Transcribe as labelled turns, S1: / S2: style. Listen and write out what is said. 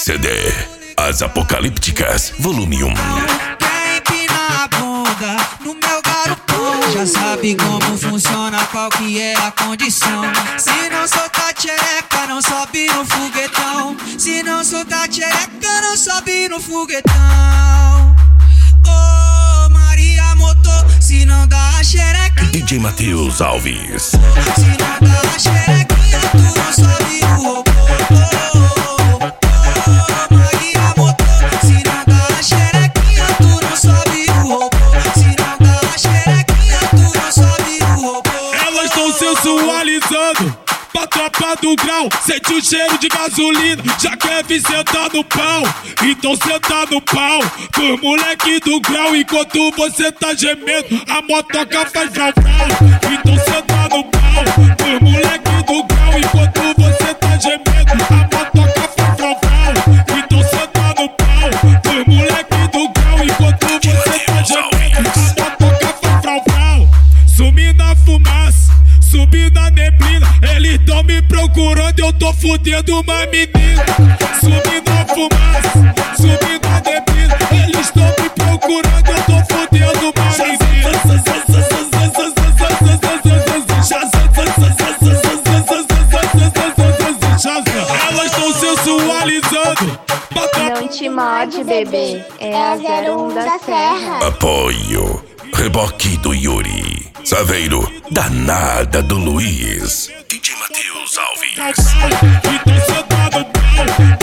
S1: CD As Apocalípticas, volume 1.
S2: Quer empinar a bunda no meu garupão, já sabe como funciona, qual que é a condição. Se não soltar tchereca, não sobe no foguetão. Se não soltar tchereca, não sobe no foguetão. Ô Maria Motor, se não dá a xerequinha,
S1: DJ Matheus Alves.
S2: se não dá a xerequinha, tu não sobe o robô. Maria Motor, se não dá a xerequinha, tu não sobe o robô. Se não dá a xerequinha, tu não sobe o robô.
S3: Elas tão sensualizando pra tropa do grau. Sente o cheiro de gasolina, já quer vir sentar no pau. Então senta no pau dos moleque do grau. Enquanto você tá gemendo, a motoca faz vrau-vrau. Então senta no pau dos moleque do grau. Enquanto você tá gemendo, a motoca faz vrau-vrau. Então senta no pau dos moleque do grau. Enquanto você tá gemendo, a motoca faz vrau-vrau. Sumi na fumaça, subi na neblina, eles tão me procurando, eu tô fudendo uma menina. Subi na fumaça, subi na neblina, eles tão me procurando, eu tô fudendo uma menina. Elas tão sensualizando.
S4: Não te morde, bebê. É a 01 da Serra.
S1: Apoio Reboque do Yuri, Saveiro Danada do Luiz, DJ Matheus Alves.
S3: Então senta no pau